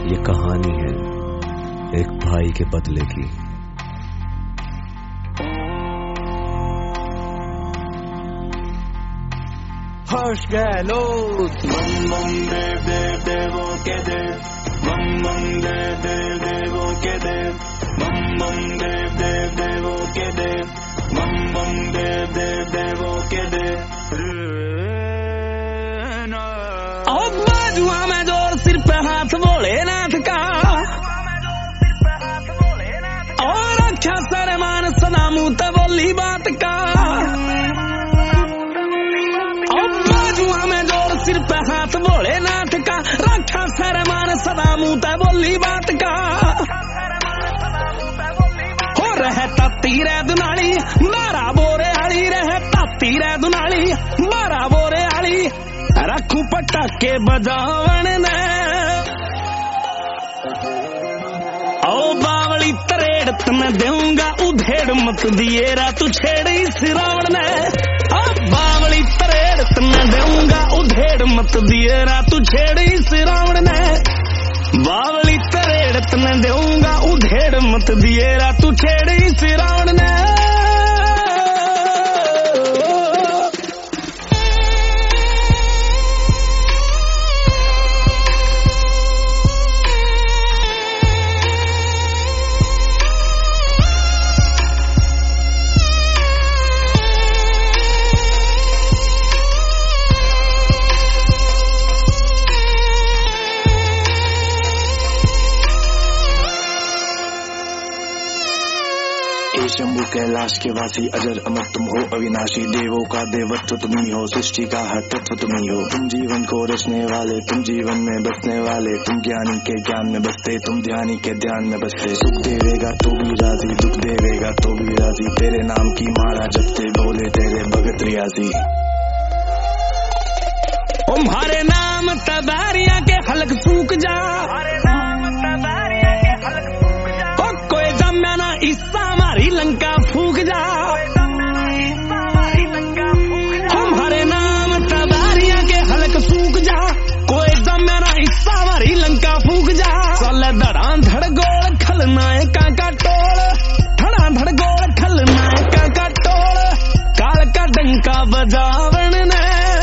ये कहानी है एक भाई के बदले की। हर्ष गहलोत बम बम देव देव देवों के देव, बम बम देव देव देवों के देव, बम बम देव देव देवों के देव, बम बम देव देव देवों के देव। बाजुआ में जोर सिर पे हाथ भोलेनाथ का, और अच्छा सर मान सदा मुंह ते बोली बात का। बाजुआ में जोर सिर पे हाथ भोलेनाथ का, रखा सर मान सदा मुंह ते बोली बात का। हो रहता तीरे दुनाली मारा बोरे आली, रहता तीरे दुनाली मारा बोरे आली, रखू पटाके बजावन ने। ओ बावली तरेड़ तने दूंगा उधेड़ मत दिएरा तू छेड़ी सिरावण ने। ओ बावली तरेड़ तने दूंगा उधेड़ मत दिएरा तू छेड़ी सिरावण ने। बावली तरेड़ तने दूंगा उधेड़ मत दिएरा तू छेड़ी सिरावण ने। शंभु कैलाश के वासी अजर अमर तुम हो, अविनाशी देवों का देवत्व तुम ही हो, सृष्टि का हर तत्व तुम ही हो। तुम जीवन को रचने वाले, तुम जीवन में बसने वाले, तुम ज्ञानी के ज्ञान में बसते, तुम ध्यानी के ध्यान में बसते। सुख देवेगा तो भी राजी, दुख देवेगा तो भी राजी, तेरे नाम की माला जपते बोले तेरे भगत रियाजी। तुम्हारे नाम तबारिया के हलक सूख जा, कोई जम्या ना ईसा हमारी लंका फूक जा। हमारे नाम तबारिया के हलक सूख जा, कोई जम्या ना ईसा हमारी लंका फूक जा। चल धड़ा धड़ गोल खलनायका का टोल, धड़ा धड़ गोल खलनायका का टोल, काल का डंका बजावन ने।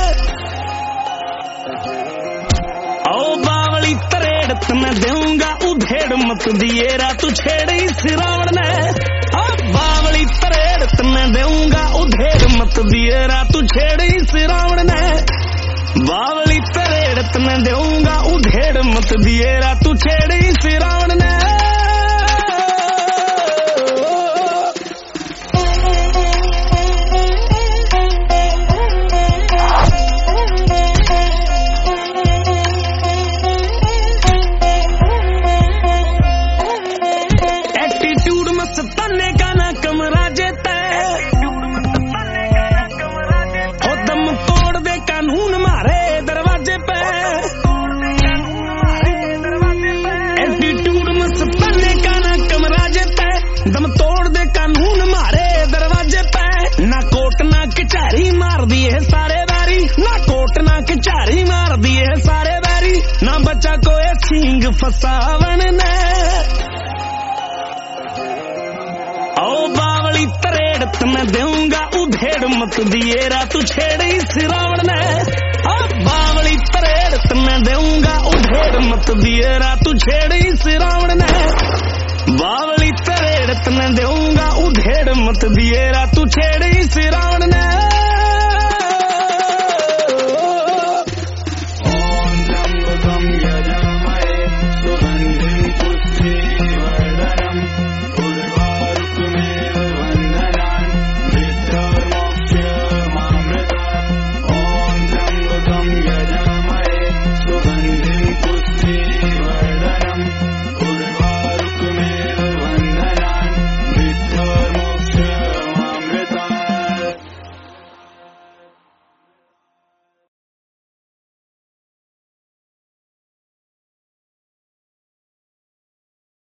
ओ बावली तरेड़ तने दूंगा उधेड़ मत दिएरा तू छेड़ी सिरावण ने। ओ बावली तरेड़ तने दूंगा उधेड़ मत दिएरा तू छेड़ी सिरावण ने। बावली तरेड़ तने दूंगा उधेड़ मत दिएरा तू छेड़ी सिरावण ने। दम तोड़ दे कानून मारे दरवाजे पे, ना कोट ना कचहरी मार दिए सारे बैरी, ना कोट ना कचहरी मार दिए सारे बैरी, ना बच्चा कोई सींग फसावन ने। ओ बावली तरेड़ तने दूंगा उधेड़ मत दिएरा तू छेड़ी सिरावण ने। ओ बावली तरेड़ तने दूंगा उधेड़ मत दिएरा तू छेड़ी सिरावण ने। बावली तरेड़ तने दूंगा उधेड़ मत दिएरा तू छेड़ी सिरावण ने।